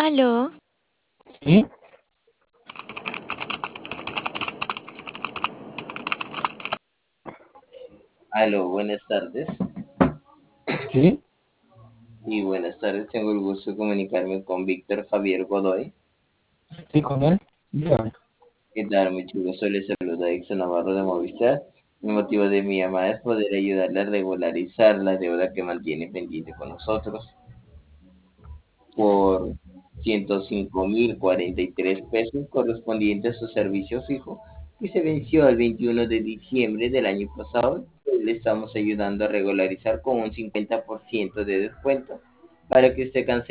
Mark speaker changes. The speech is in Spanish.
Speaker 1: Aló,
Speaker 2: Sí,
Speaker 3: Aló, buenas tardes.
Speaker 2: sí,
Speaker 3: Y buenas tardes, tengo el gusto de comunicarme con Víctor Javier Godoy.
Speaker 2: sí, con él. Dígame.
Speaker 3: ¿Qué tal? Mucho gusto, les saluda Dixon Navarro de Movistar. El motivo de mi llamada es poder ayudarle a regularizar la deuda que mantiene pendiente con nosotros por 105.043 pesos correspondiente a su servicio fijo que se venció el 21 de diciembre del año pasado. Pues le estamos ayudando a regularizar con un 50% de descuento para que usted cancele